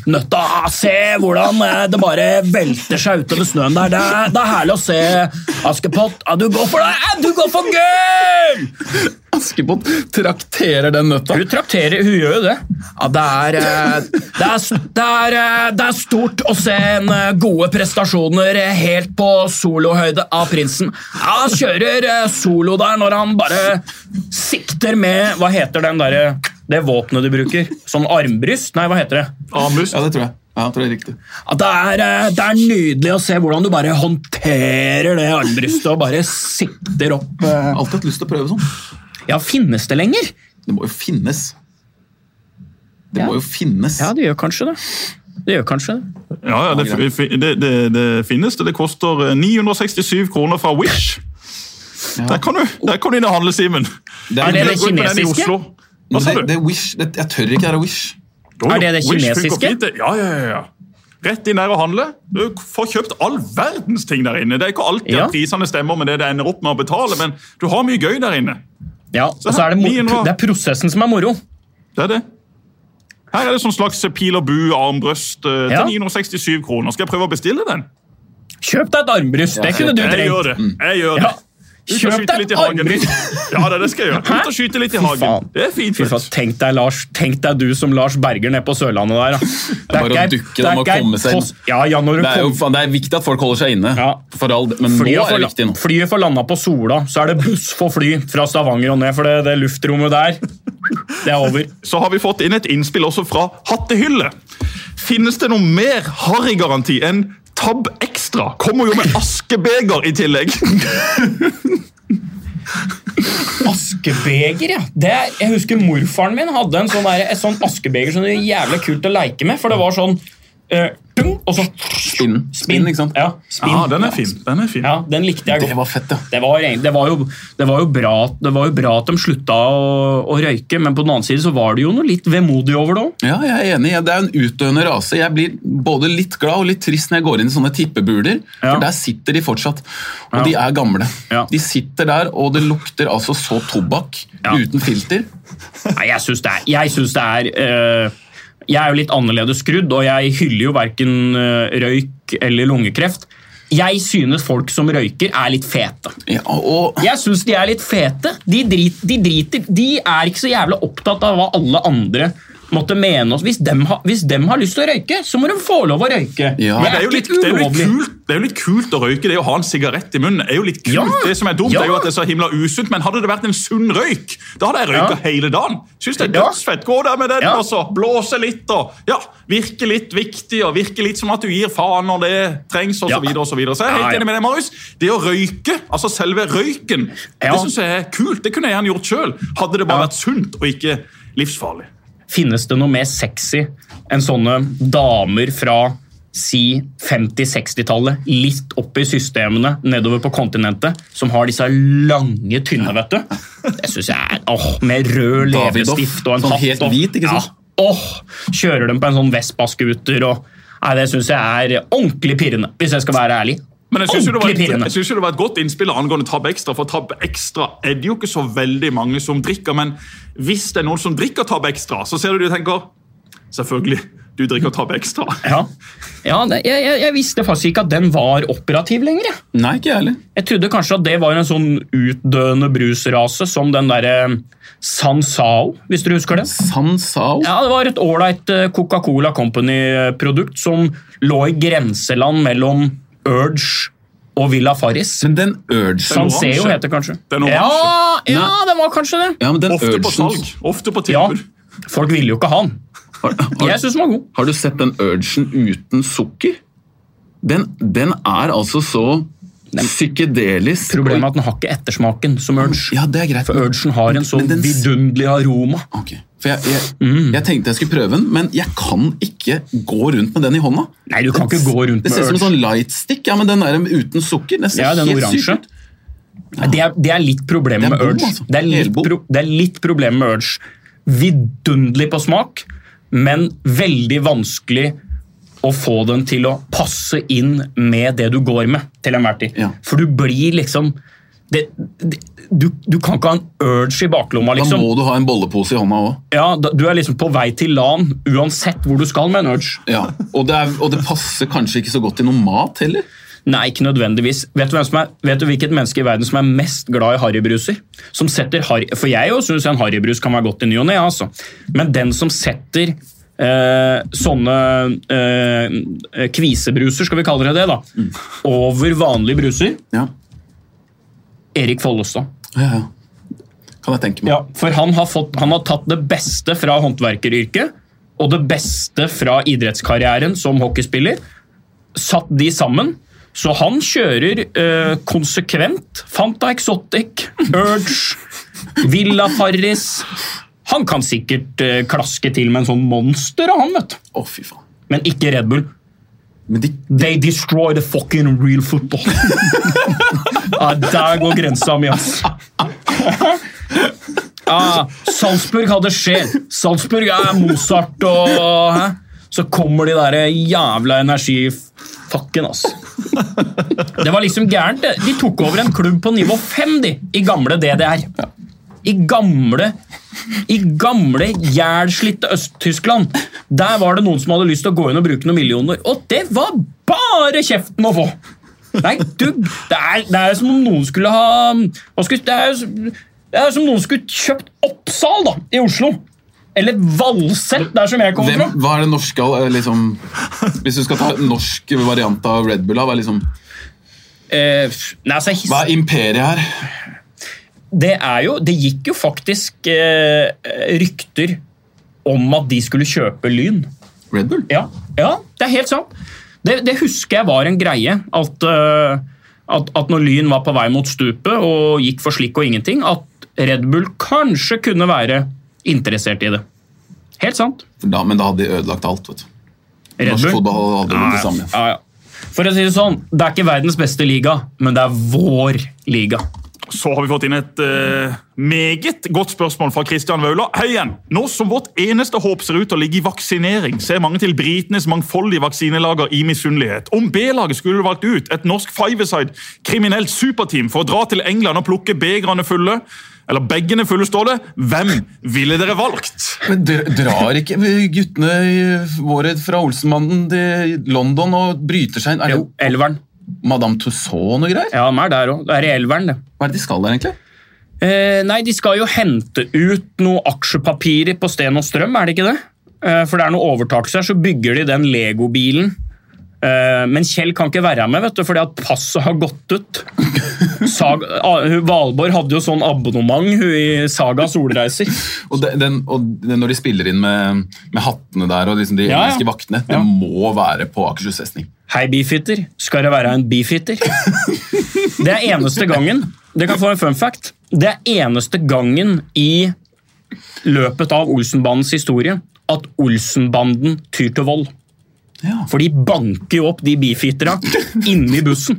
nøtta. Se hvordan det bare velter seg utover snøen der. Det er, det er herlig å se, Askepott. Ja, du går for det! Du går for gull! Askepott trakterer den nøtta. Hun trakterer, hun gjør jo det. Ja, det er, det er, det er, det er stort å se en gode prestasjoner helt på solohøyde av prinsen. Ja, han kjører solo der når han bare sikter med, hva heter den der, det våpnet du bruker? Sånn armbryst? Nei, hva heter det? Armbryst? Ja, det tror jeg. Ja, jeg tror det er riktig. Ja, det, er, det er nydelig å se hvordan du bare håndterer det armbrystet og bare sikter opp. Alltid hatt lyst til å prøve sånn. Ja, finnes det lenger? Det må jo finnes. Det Ja. må jo finnes. Ja, det gjør kanskje det. Det gjør kanskje det. Ja, ja det, det, det, det finnes det. Det koster ni hundre sekstisju kroner fra Wish. Ja. Der kan du, der kan du inn og handle, Simen. Det Er det det Gå inn på den i kinesiske? Oslo. Hva sa det, du? det er Wish. Det, jeg tør ikke, det er Wish. Jo, Er det det Wish funker kinesiske? fint, det. Ja, ja, ja, ja. Rett inn der og handle. Du får kjøpt all verdens ting der inne. Det er ikke alltid Ja. at prisene stemmer med det det ender opp med å betale, men du har mye gøy der inne. Ja, og så er det, mo- det er prosessen som er moro. Det er det. Her er det sånn slags pil og bu, armbrøst, eh, Ja. til ni hundre sekstisju kroner. Skal jeg prøve å bestille den? Kjøp deg et armbryst, det kunne du Jeg trengt. gjør det. Jeg gjør det. Ja. Ut og Kjøp skyte deg litt i et hagen. armbryst. Ja, det, det skal jeg gjøre. Ut og skyte litt i Fy hagen. faen. Det er fint. Fy faen, tenk deg, Lars, tenk deg du som Lars Berger nede på Sørlandet der. Da. Det bare å ikke- dukke, det da er må ikke komme seg inn. post- Ja, ja, når du Det er jo kom- faen, det er viktig at folk holder seg inne. Ja. For all, men nå Flyet er får, det viktig nå. flyet får landa på Sola, så er det buss for fly fra Stavanger og ned, for det, det luftrommet der, det er over. Så har vi fått inn et innspill også fra Hattehylle. Finnes det noe mer harry-garanti enn Tab Extra? Kommer jo med askebeger i tillegg. Askebeger, ja. Det er, jeg husker morfaren min hadde en sånn, der, et sånn askebeger som det er jævlig kult å leke med, for det var sånn, eh, dung, og så Spinn. Spinn, ikke sant? Ja, spinn. Ja, den er fin. Den er fin. Ja, den likte jeg godt. Det var fett, ja. Det var, egentlig- det, var jo, det, var jo bra, det var jo bra at de slutta å, å røyke, men på den annen side så var det jo noe litt vemodig over det også. Ja, jeg er enig. Det er en utdøende rase. Jeg blir både litt glad og litt trist når jeg går inn i sånne tippebuler, Ja. for der sitter de fortsatt. Og Ja. de er gamle. Ja. De sitter der, og det lukter altså så tobakk Ja. uten filter. Nei, jeg syns det er, jeg synes det er eh, Jeg er jo litt annerledes skrudd, og jeg hyller jo hverken eh, røyk eller lungekreft. Jeg synes folk som røyker er litt fete. Ja, og Jeg synes de er litt fete. De, drit, de driter De er ikke så jævlig opptatt av hva alle andre måtte mene oss. Hvis dem, ha, hvis dem har lyst til å røyke, så må de få lov å røyke. Ja. Men det er, jo litt, ikke det, er jo litt ulovlig. kult, det er jo litt kult å røyke, det å ha en sigarett i munnen. Det er jo litt kult. Ja. Det som er dumt, Ja. er jo at det er så himla usunt, men hadde det vært en sunn røyk, da hadde jeg røyka Ja. hele dagen. Synes det er Ja. dødsfett. Gå der med den, Ja. og så blåse litt, og ja, virke litt viktig, og virke litt som at du gir faen når det trengs, og Ja. så videre, og så videre. Så jeg er helt Ja, ja. enig med deg, Marius. Det å røyke, altså selve røyken, Ja. det synes jeg er kult. Det kunne jeg gjerne gjort selv. Hadde det bare Ja. vært sunt, og ikke livsfarlig. Finnes det noe mer sexy enn sånne damer fra si femti-sekstitallet, litt opp i systemene nedover på kontinentet, som har disse lange, tynne, vet du? Det synes jeg er, åh, med rød Davidoff, leppestift og en sånn hatt. helt og- hvit, ikke sant? Ja, åh, kjører dem på en sånn Vespa-scooter, og nei, det synes jeg er ordentlig pirrende, hvis jeg skal være ærlig. Men jeg synes, jo det var, Ordentlig et- pirrende. jeg synes jo det var et godt innspill angående Tab Extra, for Tab Extra er det jo ikke så veldig mange som drikker, men hvis det er noen som drikker Tab Extra, så ser du de tenker, selvfølgelig, du drikker Tab Extra. Ja, ja det, jeg, jeg, jeg visste faktisk ikke at den var operativ lenger, jeg. Nei, ikke jeg heller. Jeg trodde kanskje at det var en sånn utdøende brusrase, som den der Sansao, hvis du husker det. Sansao? Ja, det var et ålreit eh, Coca-Cola Company-produkt som lå i grenseland mellom Urge og Villa Farris. Men den urgen Sanseo oransje. heter kanskje. Den oransje. Ja, ja, det var kanskje det. Ja, men den Ofte på urgen- salg, ofte på Ja, tilbud. folk ville jo ikke ha den. Har, Jeg har, synes den var god. har du sett den urgen uten sukker? Den, den er altså så psykedelisk. Problemet er at den har ikke ettersmaken som Urge. Ja, det er greit. For Urgen har en så Men den- vidunderlig aroma. Ok, for jeg, jeg, jeg tenkte jeg skulle prøve den, men jeg kan ikke gå rundt med den i hånda. Nei, du kan ikke gå rundt Det med ser ut som en Urge. sånn lightstick, ja, men den der uten sukker. Det ser Ja, den helt oransje. sykt ut. Nei, Det er, det er litt problemet Det er med bom, Urge. altså. Det er litt, Helbom. pro, det er litt problemet med Urge. Vidunderlig på smak, men veldig vanskelig å få den til å passe inn med det du går med til enhver tid. Ja. For du blir liksom det, det, du, du kan ikke ha en urge i baklomma, liksom. Da må du ha en bollepose i hånda også. Ja, da, du er liksom på vei til LAN, uansett hvor du skal med en urge. Ja, og det, er, og det passer kanskje ikke så godt i noe mat heller. Nei, ikke nødvendigvis. Vet du, hvem som er, vet du hvilket menneske i verden som er mest glad i harrybruser? Som setter harry, for jeg jo synes en harrybrus kan være godt i ny og ne, altså. Men den som setter eh, sånne eh, kvisebruser, skal vi kalle det det da, mm. over vanlige bruser, ja. Erik Follestad. Ja, ja. Kan jeg tenke meg. Ja, for han har, fått, han har tatt det beste fra håndverkeryrket, og det beste fra idrettskarrieren som hockeyspiller, satt de sammen. Så han kjører eh, konsekvent Fanta Exotic, Urge, Villa Farris. Han kan sikkert eh, klaske til med en sånn monster av han, vet du. Å, fy faen. Men ikke Red Bull. Men de... They destroy the fucking real football. Ja, der går grensa mi, ass. Ah, Salzburg hadde sjel. Salzburg er Mozart og... Hæ? Så kommer de der jævla energifakken, ass. Det var liksom gærent. De tok over en klubb på nivå fem, de, i gamle D D R. I gamle, i gamle jævlslitte Øst-Tyskland. Der var det noen som hadde lyst til å gå inn og bruke noen millioner, og det var bare kjeften å få. Nei, du, det er, det er som om noen skulle ha... Skulle, det, er, det er som om noen skulle kjøpt Oppsal da, i Oslo. Eller Valsett, der som jeg kommer fra. Hvem, hva er det norske, liksom, hvis du skal ta en norsk variant av Red Bull, hva er liksom... Eh, nei, altså, hva er imperiet her? Det er jo, det gikk jo faktisk eh, rykter om at de skulle kjøpe Lyn. Red Bull? Ja, ja, det er helt sant. Det, det husker jeg var en greie, at, uh, at, at når Lyn var på vei mot stupet og gikk for slikk og ingenting, at Red Bull kanskje kunne være interessert i det. Helt sant. Da, men da hadde de ødelagt alt, vet du. Red Norsk Bull? fotball hadde aldri blitt det samme. Ja, ja. For å si det sånn, det er ikke verdens beste liga, men det er vår liga. Så har vi fått inn et uh, meget godt spørsmål fra Christian Vauler. Hei igjen! Nå som vårt eneste håp ser ut til å ligge i vaksinering, ser mange til britenes mangfoldige vaksinelager i misunnelighet. Om B-laget skulle valgt ut et norsk five-a-side kriminelt superteam for å dra til England og plukke begrene fulle, eller beggene fulle står det, hvem ville dere valgt? Men drar ikke guttene våre fra Olsenbanden til London og bryter seg inn? Er det Jo, Elveren. Madame Tussauds og noe greier? Ja, de er der også. Det er i Elveren, det. Hva er det de skal der egentlig? Eh, nei, de skal jo hente ut noe aksjepapirer på Sten og Strøm, er det ikke det? Eh, for det er noe overtakelse her, så bygger de den Lego-bilen. Eh, men Kjell kan ikke være med, vet du, fordi at passet har gått ut. Saga, Valborg hadde jo sånn abonnement hun i Saga Solreiser. Og, den, den, og den, når de spiller inn med, med hattene der og liksom de Ja, ja. engelske vaktene, det Ja. må være på Akershus festning. Hei, beefitter. Skal det være en beefitter? Det er eneste gangen, det kan få en fun fact, det er eneste gangen i løpet av Olsenbandens historie at Olsenbanden tyr til vold. Ja. For de banker jo opp de beefitterne inni bussen.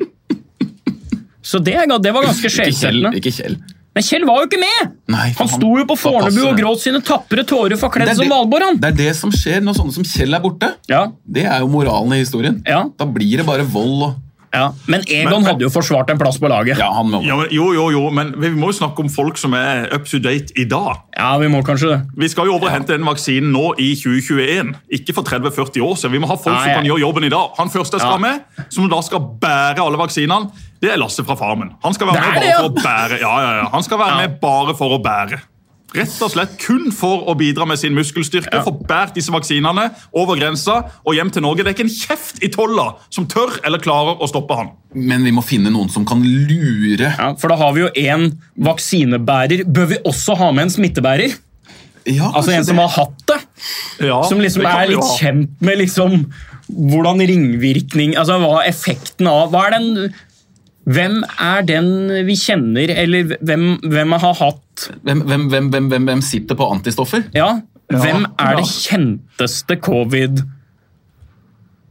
Så det, det var ganske Ikke Kjell, skjellsettende. ikke Kjell. Men Kjell var jo ikke med! Nei, for Han sto jo på hva Fornebu passer og det? gråt sine tappere tårer forkledd Det er som det- Valborg, han. Det er det som skjer når sånne som Kjell er borte. Ja, Det er jo moralen i historien. Ja. Da blir det bare vold og... ja. Men Egon Men- men- hadde jo forsvart en plass på laget. Ja, han må... Ja, men, jo, jo, jo, men vi må jo snakke om folk som er up to date i dag. Ja, vi må kanskje det. Vi skal jo over og hente den vaksinen nå i tjue tjueen, ikke for tretti til førti år siden. Vi må ha folk Nei, som jeg- kan gjøre jobben i dag. Han første jeg skal Ja. med, som da skal bære alle vaksinene, det er Lasse fra Farmen. Han skal være Det er med det, bare ja. for å bære. Ja, ja, ja. Han skal være Ja. med bare for å bære. Rett og slett kun for å bidra med sin muskelstyrke, Ja. få bært disse vaksinene over grensa og hjem til Norge. Det er ikke en kjeft i tolla som tør eller klarer å stoppe han. Men vi må finne noen som kan lure. Ja, for da har vi jo en vaksinebærer. Bør vi også ha med en smittebærer? Ja, Altså en kanskje som det. har hatt det? Ja, Som liksom det kan er vi jo litt ha. kjent med liksom hvordan ringvirkning, altså hva er effekten av, hva er den, hvem er den vi kjenner, eller hvem, hvem har hatt, Hvem, hvem, hvem, hvem, hvem, hvem sitter på antistoffer? ja, hvem er ja. det kjenteste covid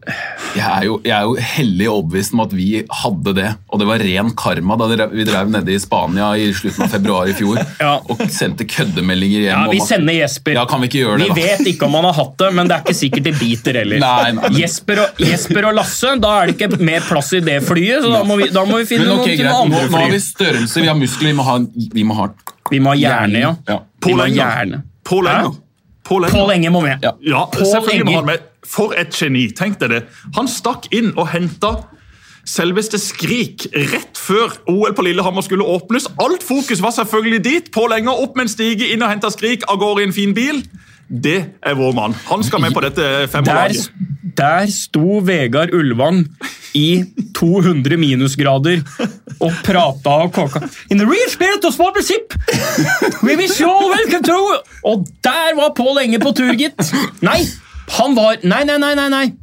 Jeg er, jo, jeg er jo hellig overbevist om at vi hadde det, og det var ren karma da vi drev nede i Spania i slutten av februar i fjor, Ja. og sendte køddemeldinger hjem. Ja, vi om at- sender Jesper. Ja, kan vi ikke gjøre det, Vi da? vet ikke om han har hatt det, men det er ikke sikkert det biter heller. Nei, nei, men- Jesper, og, Jesper og Lasse, da er det ikke mer plass i det flyet, så da må vi, da må vi finne Men ok, noen til greit, noen nå, andre nå har vi fly. størrelse, vi har muskler, vi må ha, vi må ha Vi må ha hjerne, ja. Ja. Vi må ha Pål Enger. hjerne. Pål Enger. Hæ? Pål Enger. Pål Enger må med. Ja. Ja, Pål selvfølgelig må Enger. han med. For et geni, tenk deg det. Han stakk inn og hentet selveste Skrik rett før O L på Lillehammer skulle åpnes. Alt fokus var selvfølgelig dit. Pål Enger opp med en stige, inn og hentet Skrik, av gårde i en fin bil. Det er vår mann. Han skal med på dette Der, femårlaget. der sto Vegard Ulvang i to hundre minusgrader og prata og kåka. In the real spirit of sportsmanship, we wish you all welcome to. Og der var Pål Enger på tur, gitt. Nei, han var Nei, nei, nei, nei. nei.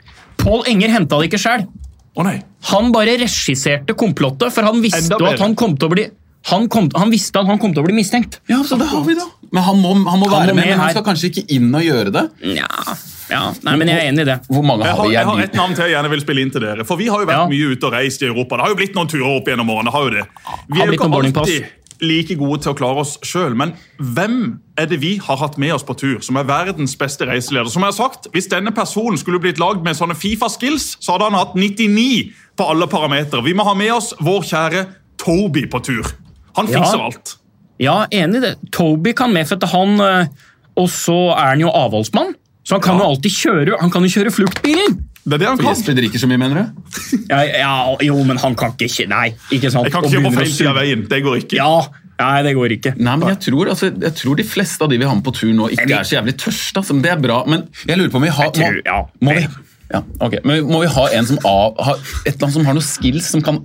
Pål Enger henta det ikke sjøl. Å nei. Han bare regisserte komplottet, for han visste Enda jo bedre. at han kom til å bli han, kom, han visste at han kom til å bli mistenkt. Ja, så det har vi da. Men han må, han må Han være må med, med men han her. skal kanskje ikke inn og gjøre det. Ja, ja. Nei, men jeg er enig i det. Hvor mange Jeg har har, vi? jeg har Jeg et navn til jeg gjerne vil spille inn til dere. For vi har jo vært Ja. mye ute og reist i Europa. Det har jo blitt noen turer opp gjennom årene. har jo det. Vi Har er jo blitt noen ikke boardingpass. alltid like gode til å klare oss selv. Men hvem er det vi har hatt med oss på tur, som er verdens beste reiseleder? Som jeg har sagt, hvis denne personen skulle blitt lagd med sånne FIFA-skills, så hadde han hatt nittini på alle parametre. Vi må ha med oss vår kjære Toby på tur. Han Ja. fikser alt. Ja, enig i det. Toby kan med, for at han eh, Og så er han jo avholdsmann, så han kan jo alltid kjøre Han kan jo kjøre fluktbilen. Det er det han For kan. Jesper drikker så mye, mener du? Ja, ja, jo, men han kan ikke kjøre. Nei, ikke sant? Jeg kan Og ikke kjøre på begynner å feil side av suge. veien. Det går ikke. Ja, nei, det går ikke. Nei, men jeg tror, altså, jeg tror de fleste av de vi har med på tur nå ikke vi- er så jævlig tørste. Altså, men det er bra. Men jeg lurer på om vi har... Jeg tror- ja. må, må vi, ja, ok. Men må vi ha en som av, har, et eller annet som har noen skills som kan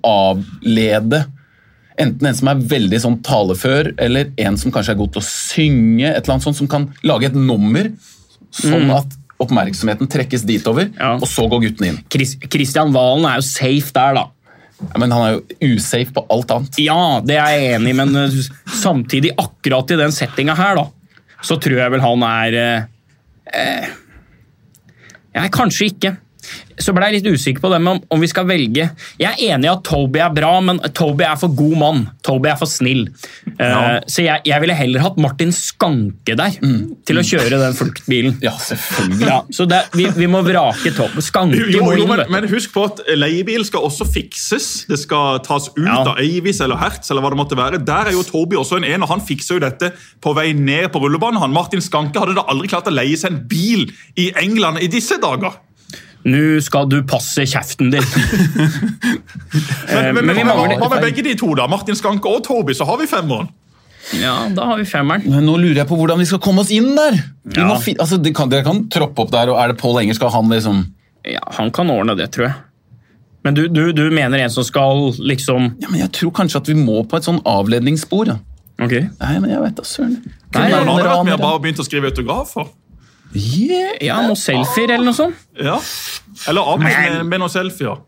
avlede enten en som er veldig sånn talefør, eller en som kanskje er god til å synge, et eller annet sånt som kan lage et nummer, sånn at oppmerksomheten trekkes ditover, Ja. og så går guttene inn. Chris, Christian Valen er jo safe der, da. Ja, men han er jo usafe på alt annet. Ja, det er jeg enig i, men eh, samtidig, akkurat i den settinga her, da, så tror jeg vel han er eh, eh, Nei, kanskje ikke. Så ble jeg litt usikker på det med om, om vi skal velge. Jeg er enig i at Toby er bra, men Toby er for god mann. Toby er for snill. Eh, så jeg, jeg ville heller hatt Martin Skanke der til å kjøre den fluktbilen. Ja, selvfølgelig. Ja, så det, vi, vi må vrake Toby. Skanke Jo, må jo, inn, men, vet du. men husk på at leiebil skal også fikses. Det skal tas ut Ja. av Avis eller Hertz, eller hva det måtte være. Der er jo Toby også en en, og han fikser jo dette på vei ned på rullebanen. Han Martin Skanke hadde da aldri klart å leie seg en bil i England i disse dager. Nå skal du passe kjeften din. Men, Eh, men, men vi hva- mangler- hva med begge de to, da? Martin Skanke og Toby, så har vi femmeren. Ja, da har vi femmeren. Men nå lurer jeg på hvordan vi skal komme oss inn der. Vi Ja. må fi, altså, det kan, dere kan troppe opp der, og er det Pål Enger, skal han liksom... Ja, han kan ordne det, tror jeg. Men du, du, du mener en som skal liksom Ja, men jeg tror kanskje at vi må på et sånn avledningsspor. Ja. Ok. Nei, men jeg vet da, søren. Nei, Kunne ja, han hadde vært med raner, og bare begynt å skrive autografer? Yeah. Ja, noen selfier eller noe sånt. Ja. Eller Abid Men- med, med noen selfier.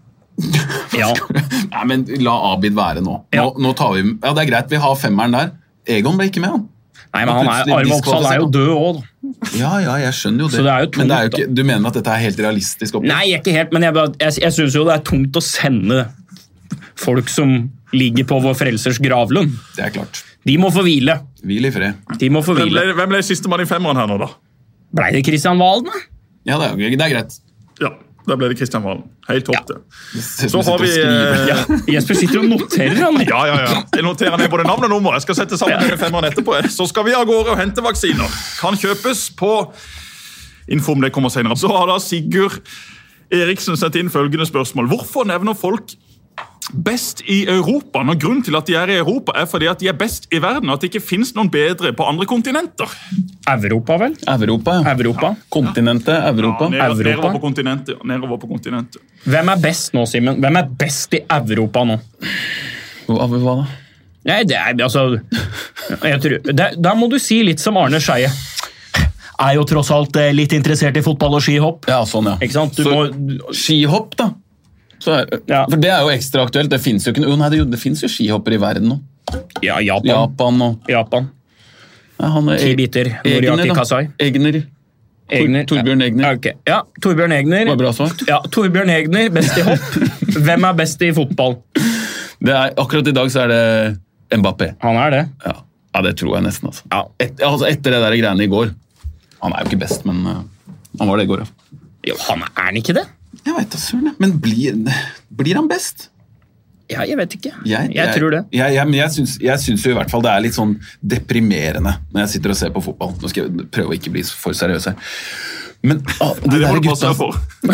Ja. Nei, men la Abid være nå. Nå, Ja. nå tar vi... Ja, det er greit, vi har femmeren der. Egon ble ikke med, han. Nei, men han er, Plutselig Arve Oppsal er jo diskvalifisert. død òg, da. Ja, ja, jeg skjønner jo det. Så det er jo men det er jo tungt, ikke, du mener at dette er helt realistisk opplegg? Nei, ikke helt, men jeg, bare- jeg, jeg syns jo det er tungt å sende folk som ligger på vår frelsers gravlund. Det er klart. De må få hvile. Hvil i fred. De må få Hvem ble, hvile. hvem ble sistemann i femmeren her nå, da? Blei det Kristian Valen, da? Ja, det er, jo- det er greit. Ja, da ble det Kristian Valen. Helt topp, det. Så Så har vi eh, Ja, Jesper sitter og noterer, han. Ja, ja, ja. Jeg noterer ned både navn og nummer. Jeg skal sette sammen denne femmeren etterpå. Så skal vi av gårde og hente vaksiner. Kan kjøpes på info om det kommer senere. Så har da Sigurd Eriksen sendt inn følgende spørsmål. Hvorfor nevner folk best i Europa, når grunnen til at de er i Europa er fordi at de er best i verden, og at det ikke finnes noen bedre på andre kontinenter? Europa, vel? Europa, ja. Europa. Kontinentet, Europa. Ja, ned, Europa. nedover på kontinentet. ja. Nedover på kontinentet. Hvem er best nå, Simen? Hvem er best i Europa nå? Hva, hva da? Nei, det er altså jeg tror, det, Da må du si litt som Arne Scheie. Er jo tross alt eh, litt interessert i fotball og skihopp. Ja, sånn, ja. Ikke sant? Du Så, må, skihopp, da. Så er, Ja. For det er jo ekstra aktuelt. Det finnes jo ikke noe. Nei, det, det finnes jo skihoppere i verden nå. ja, Japan. Japan og Japan. ja, han er Ti biter. Egner, Noriaki da. Kasai. Egner. Egner. Torbjørn Egner. Ja, ok. Ja, Torbjørn Egner. Var bra svar. Ja, Torbjørn Egner, best i hopp. Hvem er best i fotball? Det er, akkurat i dag så er det Mbappé. Han er det. Ja, ja det tror jeg nesten. Altså. Ja. Et, altså etter det der greiene i går. Han er jo ikke best, men uh, han var det i går. Ja. Jo, han er han ikke det? Jeg vet da, søren. Men blir, blir han best? Ja, jeg vet ikke. Jeg, jeg, jeg tror det. Jeg, jeg, jeg, syns, jeg syns jo i hvert fall det er litt sånn deprimerende når jeg sitter og ser på fotball. Nå skal jeg prøve å ikke bli for seriøs her. Men ah, de, Nei, det må der du passe gutta, deg for.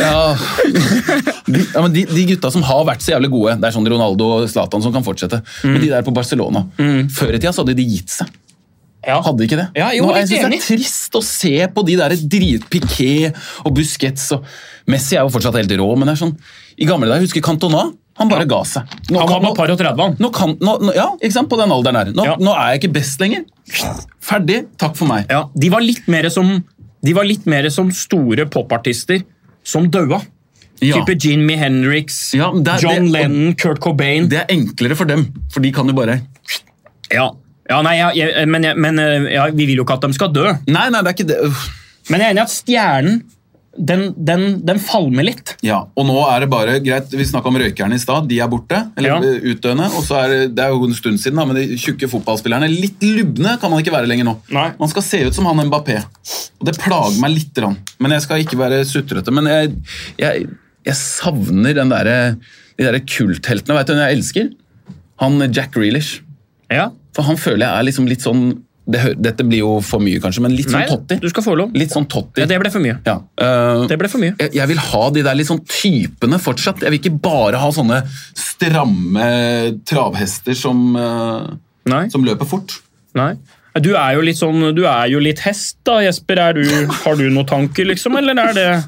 ja, de, ja, men de, de gutta som har vært så jævlig gode, det er sånn Ronaldo og Zlatan som kan fortsette, mm. men de der på Barcelona, mm. før i tida så hadde de gitt seg. Ja. Hadde ikke det? Ja, jo, Nå, jeg litt synes det enig. er trist å se på de der drit-Piqué og Busquets og Messi er jo fortsatt helt rå, men det er sånn i gamle dager, jeg husker Cantona, han bare ga seg. Nå, Han var nå, på par og tredve, han. nå kan, nå, nå, ja, ikke sant, på den alderen her. Nå, Ja. nå er jeg ikke best lenger. Ferdig, takk for meg. Ja, de var litt mer som, de var litt mer som store popartister som døde. Ja. Type Jimi Hendrix, Ja, men det er- John det- Lennon, Kurt Cobain. Det er enklere for dem, for de kan jo bare... Ja, ja nei, jeg, jeg, men, jeg, men ja, vi vil jo ikke at de skal dø. Nei, nei, det er ikke det. Uff. Men jeg er enig i at stjernen, den, den, den falmer litt. Ja, og nå er det bare greit, vi snakket om røykerne i stad, de er borte, eller Ja. utdøende, og så er det, det er jo en stund siden da, men de tjukke fotballspillerne, litt lubne kan man ikke være lenger nå. Nei. Man skal se ut som han Mbappé, og det plager meg litt, men jeg skal ikke være sutrete, men jeg, jeg, jeg savner den der, de der kultheltene, vet du hvem jeg elsker? Han Jack Grealish, Ja. for han føler jeg er liksom litt sånn, det, hø- dette blir jo for mye kanskje, men litt sånn Nei, Totti. du skal få lov. Litt sånn Totti. Ja, det ble for mye. Ja. eh, Det ble for mye. jeg, jeg vil ha de der litt sånn typene fortsatt. Jeg vil ikke bare ha sånne stramme travhester som, eh, Nei. som løper fort. Nei. Du er jo litt sånn, du er jo litt hest da, Jesper. Er du, har du noen tanker, liksom, eller er det...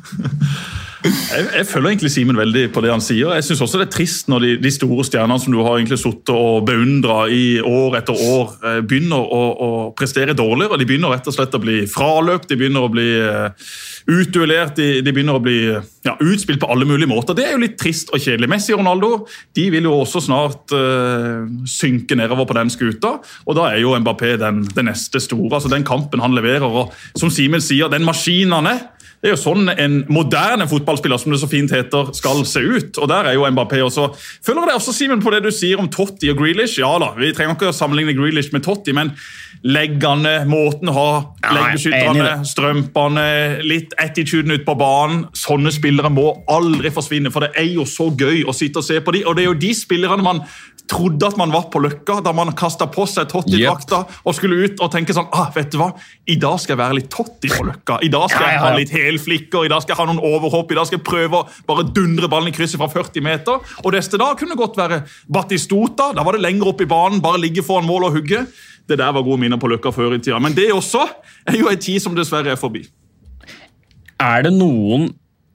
Jeg, jeg følger egentlig Simen veldig på det han sier. Jeg synes også det er trist når de, de store stjernene som du har egentlig suttet og beundret i år etter år, eh, begynner å, å prestere dårligere. De begynner rett og slett å bli fraløpt, de begynner å bli eh, utduellert, de, de begynner å bli ja, utspilt på alle mulige måter. Det er jo litt trist og kjedelig. Messi og Ronaldo, de vil jo også snart eh, synke nedover på den skuta, og da er jo Mbappé den, den neste store. Altså den kampen han leverer, og som Simen sier, den maskinen han er, det er jo sånn en moderne fotballspiller, som det så fint heter, skal se ut. Og der er jo Mbappé også. Følger det også, Simen, på det du sier om Totti og Grealish? Ja da, vi trenger ikke å sammenligne Grealish med Totti, men leggene, måten å ha Ja, leggbeskytterne, jeg er enig i strømpene, litt attituden ut på banen. Sånne spillere må aldri forsvinne, for det er jo så gøy å sitte og se på de. Og det er jo de spillerne man trodde at man var på Løkka, da man kastet på seg Totti-drakta og skulle ut og tenke sånn, ah, vet du hva, i dag skal jeg være litt Totti på Løkka. I dag skal Ja, jeg ja, ha ja. litt helflikker, i dag skal jeg ha noen overhopp, i dag skal jeg prøve å bare dundre ballen i krysset fra førti meter. Og neste dag kunne godt være Batistota, da var det lenger opp i banen, bare ligge foran mål og hugge. Det der var gode minner på Løkka før i tida. Men det også er jo en tid som dessverre er forbi. Er det noen...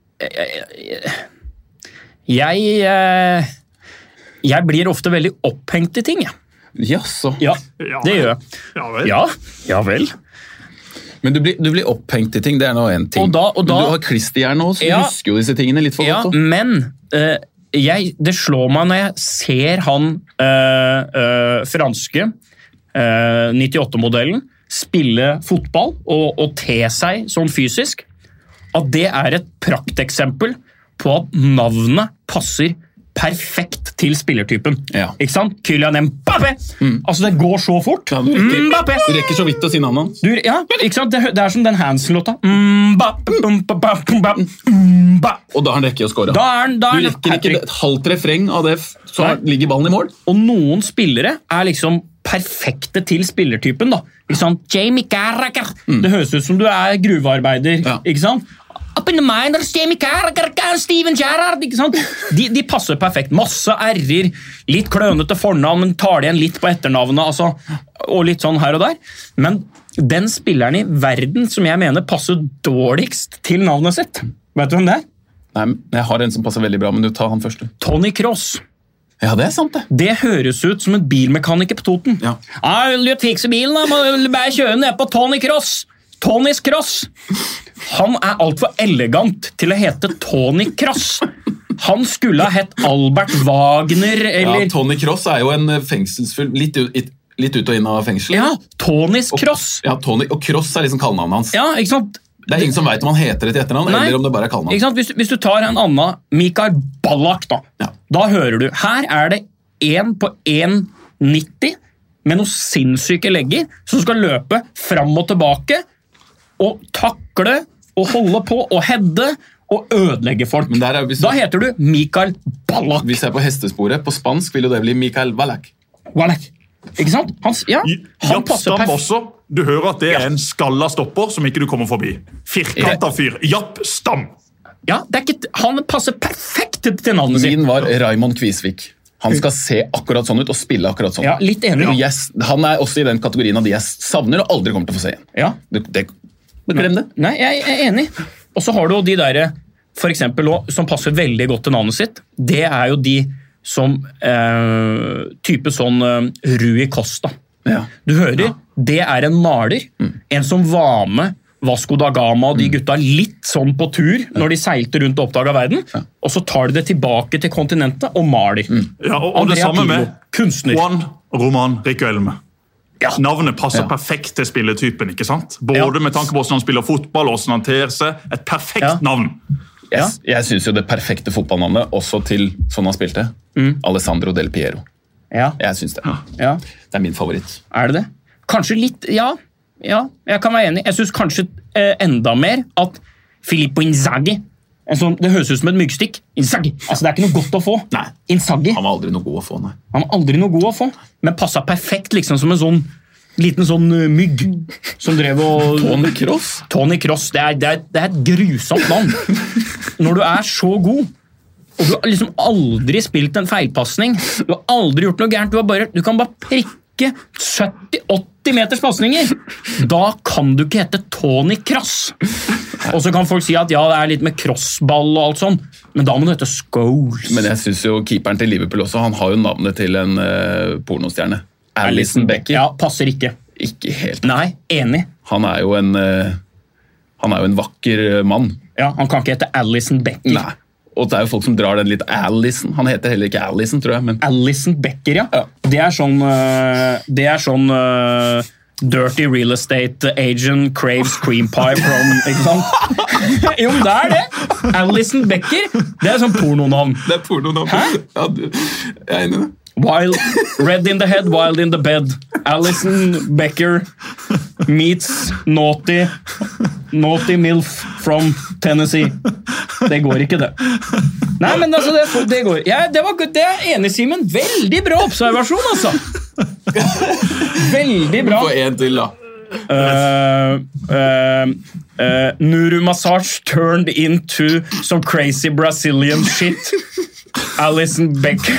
Jeg... Jeg, jeg blir ofte veldig opphengt i ting, jeg. Jaså. Ja, Ja, det gjør jeg. Ja vel. Ja, ja vel. Men du blir, du blir opphengt i ting, det er nå en ting. Og da- og da- Men du har klisterhjerne også, så Ja. du husker jo disse tingene litt for Ja, godt. også. men eh, jeg, det slår meg når jeg ser han eh, eh, franske eh, nittiåtte-modellen spille fotball og, og te seg sånn fysisk, at det er et prakteksempel på at navnet passer perfekt til spillertypen. Ja. Ikke sant? Kylian Mbappé! Altså, det går så fort. Ja, du, rekker, Mbappé! du rekker så vidt å si navnet hans. Du, ja, ikke sant? Det, det er som den Hansen-låta. Mbappé, Mbappé, Mbappé, Mbappé. Og da har han rekker å score. Da er han, da Du er han rekker ikke hat-trick. et halvt refreng av det, f- så Nei. ligger ballen i mål. Og noen spillere er liksom perfekte til spillertypen. Da. Ikke sant? Jamie Carragher. Det høres ut som du er gruvearbeider. Ja. Ikke sant? Up in the mind, there's Jamie Carragher, Steven Gerrard. Ikke sant? De, de passer perfekt. Masse r-er, litt klønete fornavn, men tar det igjen litt på etternavnet. Altså, og litt sånn her og der. Men den spilleren i verden som jeg mener passer dårligst til navnet sitt, vet du hvem det er? Nei, men jeg har en som passer veldig bra, men du tar han først. du. Tony Kroos. Ja, det er sant det. Det høres ut som en bilmekaniker på Toten. Ja. Ah, vil du fikse bilen, da? Må bare kjøre ned på Tony Kroos. Tonys Kroos. Han er alt for elegant til å hete Tony Kroos. Han skulle ha hett Albert Wagner, Ja, eller... Tony Kroos er jo en eh, fengselsfull, litt, ut- it- litt ut og inn av fengsel. Ja, Tonys Kroos. Ja, Tony, og Kroos er liksom kallenavnet hans. Ja, ikke sant? Det er ingen som vet om han heter det til etternavn, Nei. eller om det bare er kallenavn. Ikke sant? Hvis, hvis du tar en annen Mikael Ballack, da, Ja. da hører du, her er det en på en nitti med noen sinnssyke legger som skal løpe fram og tilbake og takle og holde på og hedde og ødelegge folk. Men der er, hvis, Da heter du Mikael Ballack. hvis jeg er på hestesporet, på spansk vil jo det bli Mikael Ballack. Ballack. Ikke sant? Han, ja, han Japp passer Stam perfekt. også. Du hører at det er en skalla stopper som ikke du kommer forbi. Firkanta fyr. Japp Stam. Ja, det er ikke, han passer perfekt til, til navnet sitt. Min var Raymond Kvisvik. Han skal se akkurat sånn ut og spille akkurat sånn. Ja, litt enig. Og yes, han er også i den kategorien av de jeg savner og aldri kommer til å få se igjen. Ja. Det, det, glem det. Nei, jeg er enig. Og så har du jo de der, for eksempel, også, som passer veldig godt til navnet sitt. Det er jo de som eh, type sånn eh, Rui Costa. Ja. Du hører, det er en maler, en som var med Vasco da Gama og de gutta litt sånn på tur når de seilte rundt og oppdaget verden, og så tar de det tilbake til kontinentet og maler. Ja, og, og det Andrea samme Pirlo, med kunstner. Juan Roman Riquelme. Ja. Navnet passer Ja. perfekt til spilletypen, ikke sant? Både Ja. med tanke på hvordan han spiller fotball, og hvordan han ter seg. Et perfekt Ja. navn. Ja. Jeg, jeg synes jo det perfekte fotballnavnet, også til sånn han spilte, Alessandro Del Piero. Ja, Jeg synes det. ja. Det er min favoritt. Er det det? Kanskje litt, ja. Ja, jeg kan være enig. Jeg synes kanskje eh, enda mer at Filippo Inzaghi, en sånn, det høres ut som et myggstikk. Inzaghi, altså det er ikke noe godt å få. Nei. Inzaghi, Han var aldri noe god å få, nei. han var aldri noe god å få, men passet perfekt liksom som en sånn liten sånn uh, mygg som drev og... Tony Kroos? Tony Kroos, det er, det, er, det er et grusomt navn. Når du er så god, og du har liksom aldri spilt en feilpassning, du har aldri gjort noe gærent, du, har bare, du kan bare prikke sytti åtti meters passninger, da kan du ikke hete Tony Kroos. Og så kan folk si at ja, det er litt med crossball og alt sånn, men da må du hete Scholes. Men jeg synes jo keeperen til Liverpool også, han har jo navnet til en uh, pornostjerne. Alisson Becker. Ja, passer ikke. Ikke helt. Nei, enig. Han er jo en, uh, han er jo en vakker uh, mann. Ja, han kan ikke hete Alisson Becker. Nei. Og det er jo folk som drar den litt Alisson. Han heter heller ikke Alisson, tror jeg. Men Alisson Becker, ja. Ja. Det er sånn, øh, det er sånn øh, dirty real estate agent craves cream pie from, ikke sant? Jo, det er det. Alisson Becker, det er sånn pornonavn. det er pornonavn. Hæ? Ja, du, jeg er enig i det. Wild, red in the head, wild in the bed. Alisson Becker meets naughty, naughty milf from Tennessee. Det går ikke, det. Nei, men altså, det, det går. Ja, det var godt, det er enig, Simen. Veldig bra observasjon, altså. Veldig bra. Få en til, da. Uh, uh, uh, Nuru Massage turned into some crazy Brazilian shit. Alisson Becker.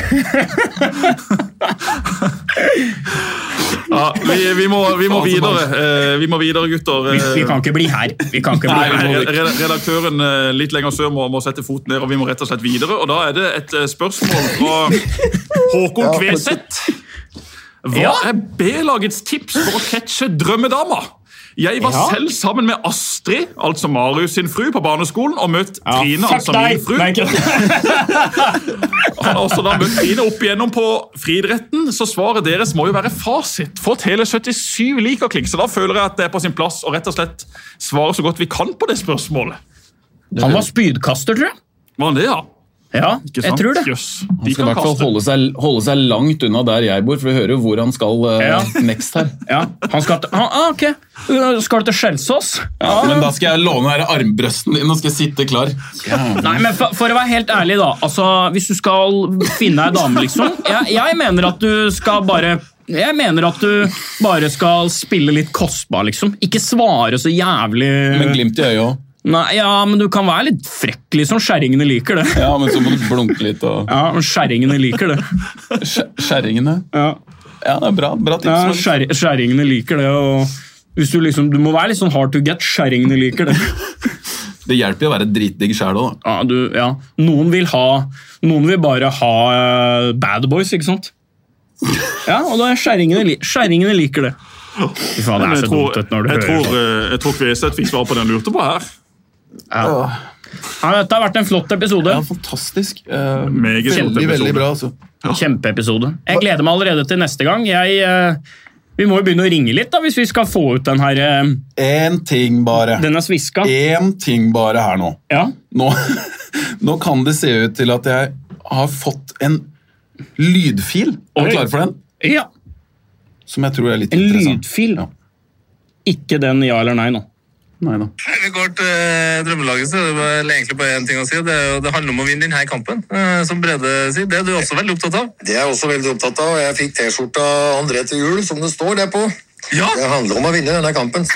Ja, vi, vi, må, vi må videre, eh, vi må videre, gutter. Vi, vi kan ikke bli her. Vi kan ikke bli Nei, her. red- Redaktøren eh, litt lenger sør må, må sette foten ned, og vi må rett og slett videre. Og da er det et eh, spørsmål fra Håkon Kveseth. Hva Ja. er B-lagets tips for å catche drømmedama? Jeg var Ja. selv sammen med Astrid, altså Marius sin fru, på barneskolen, og møtt Trine, Fuck altså deg! min fru. Nei, ikke. Han har også da møtt Trine opp igjennom på friidretten, så svaret deres må jo være fasit. Fått hele syttisju likerklikk, så da føler jeg at det er på sin plass å rett og slett svare så godt vi kan på det spørsmålet. Han var spydkaster, tror jeg. Var han det, ja? Ja, Ikke jeg sant? tror det. Jøss, Han de skal i kan hvert fall kaste. holde seg, holde seg langt unna der jeg bor, for vi hører jo hvor han skal uh, Ja. next her. Ja, han skal til, ah, ah, ok. Uh, Skal du til Skjelsås? Ja, men da skal jeg låne her armbrøsten din og skal jeg sitte klar. Nei, men for, for å være helt ærlig da, altså, hvis du skal finne ei dame, liksom, jeg, jeg mener at du skal bare, jeg mener at du bare skal spille litt kostbar, liksom. Ikke svare så jævlig... Men glimt i øyet også. Nei, ja, men du kan være litt frekk, liksom. Skjæringene liker det. Ja, men så må du blunke litt og... Ja, men skjæringene liker det. Skjæ- Skjæringene. Ja, Ja, det er bra. Bra tips. ja Magnus. skjær, skjæringene liker det, og hvis du liksom, du må være litt sånn hard to get, skjæringene liker det. Det hjelper jo å være dritdigg selv også, da. Ja, du, ja. Noen vil ha, noen vil bare ha uh, bad boys, ikke sant? Ja, og da er skjæringene, li skjæringene liker det. Fy faen, det Men er jeg så tror, dumt ut når du jeg hører tror, det. eh, jeg tror Kveseth fikk svar på den lurte på her. Ja. Ja, dette har vært en flott episode. Ja, fantastisk. Uh, Meget flott veldig, episode. veldig bra, altså. Kjempeepisode. Jeg gleder meg allerede til neste gang. Jeg, eh, Vi må jo begynne å ringe litt da, hvis vi skal få ut den her... En ting bare. Den er sviska. En ting bare her nå. Ja. Nå, nå kan det se ut til at jeg har fått en lydfil. Er du klar for den? Ja. Som jeg tror er litt En interessant. lydfil. Ja. Ikke den ja eller nei nå. Nei da. Vi går til eh, drømmelaget, så det er egentlig bare en ting å si. Det, er, det handler om å vinne denne kampen, eh, som Brede sier. Det er du også veldig opptatt av. Det er jeg også veldig opptatt av, og jeg fikk T-skjorta André til jul, som det står der på. Ja! Det handler om å vinne denne kampen.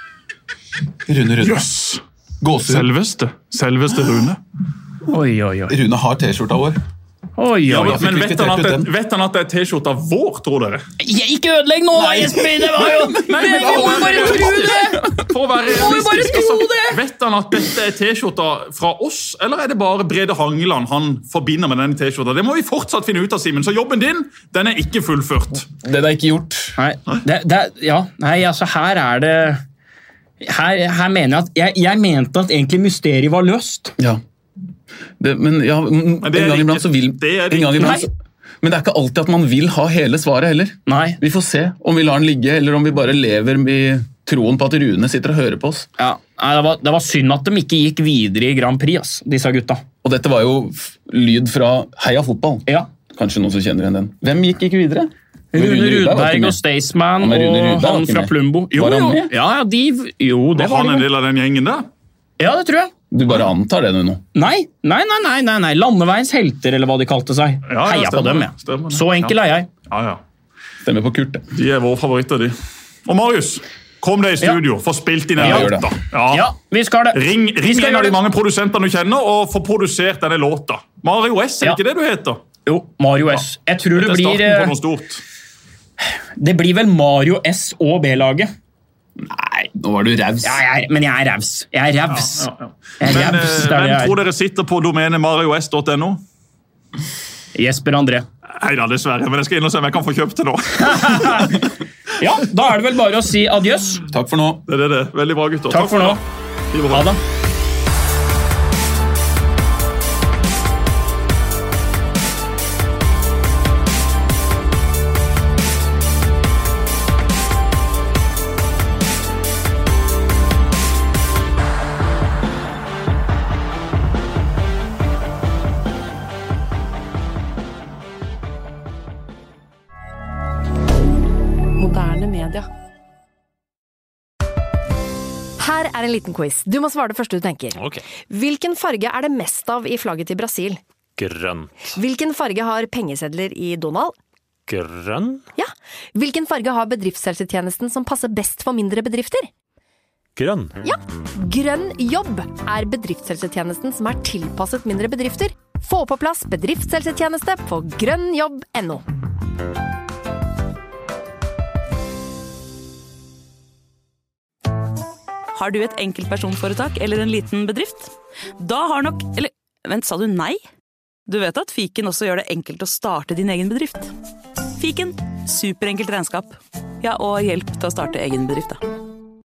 Rune, Rune. Jøss! Gåsehud. Selveste. Selveste Rune. Oi, oi, oi. Rune har T-skjorta vår. Oi, Ja, oi, men, oi. men vet, han at det, den. vet han at det er T-skjorta vår, tror dere? Jeg ikke ødelegg nå, da, Jesper! Det var jo... Men, Jeg må jo bare tro det! For å være Må jo bare realistisk, tro det! vet han at dette er T-skjorta fra oss, eller er det bare Brede Hangeland han forbinder med denne T-skjorta? Det må vi fortsatt finne ut av, Simen, så jobben din, den er ikke fullført. Det er ikke gjort. Nei, det, det, ja, nei, altså her er det... Her, her mener jeg at... Jeg, jeg mente at egentlig mysteriet var løst. Ja. Det, men ja, en det er gang iblant ikke- så vil... det er en gang ikke- iblant så, men det er ikke alltid at man vil ha hele svaret heller. Nei. Vi får se om vi lar den ligge, eller om vi bare lever med troen på at Rune sitter og hører på oss. Ja, nei, det, var, det var synd at de ikke gikk videre i Grand Prix, ass, disse gutta. Og dette var jo f- lyd fra Heia Fotball. Ja. Kanskje noen som kjenner igjen den. Hvem gikk ikke videre? Men Rune Rudberg var ikke Rudberg med. og Staysman Ja, men Rune og Rudberg var han ikke fra med. Plumbo. Jo, Var han jo. med? Ja, ja, de... Jo, det Var var han de. en del av den gjengen der? Ja, det tror jeg. Du bare antar det nå. Nei, nei, nei, nei, nei, nei. Landeveiens helter, eller hva de kalte seg. Ja, ja, Heia på stemmer dem, det, ja. stemmer det. Så enkel er jeg. Ja, ja. Stemmer på Kurt. det. De er våre favoritter, de. Og Marius, kom deg i studio, få spilt inn en Ja, gjør låt det. da. Ja. Ja, vi skal det. Ring, Vi ring skal en av gjøre de det. mange produsentene du kjenner, og få produsert denne låta. Mario S, er det Ja. ikke det du heter? Jo, Mario S. Jeg tror det Dette er blir... starten på eh, noe stort. Det blir vel Mario S og B-laget. Nei, nå var du raus. Ja, jeg er, men jeg er rævs. Jeg er rævs. Ja, ja. Jeg er Men rævs, eh, det er hvem det jeg tror er. dere sitter på domenet marios dot no? Jesper André. Neida, dessverre, men jeg skal inn og se om jeg kan få kjøpt det nå. Ja, da er det vel bare å si adjøs. Takk for nå. Det er det, det. Veldig bra, gutter. Takk for nå. Liv og Ha hold. det. Moderne media. Her er en liten quiz. Du må svare det første du tenker. Ok. Hvilken farge er det mest av i flagget til Brasil? Grønt. Hvilken farge har pengesedler i Donald? Grønn? Ja. Hvilken farge har bedriftshelsetjenesten som passer best for mindre bedrifter? Grønn. Ja. Grønn jobb er bedriftshelsetjenesten som er tilpasset mindre bedrifter. Få på plass bedriftshelsetjeneste på grønn jobb punktum no. Har du et enkeltpersonforetak eller en liten bedrift? Da har nok... Eller, vent, sa du nei? Du vet at Fiken også gjør det enkelt å starte din egen bedrift. Fiken, superenkelt regnskap. Ja, og hjelp til å starte egen bedrift, da.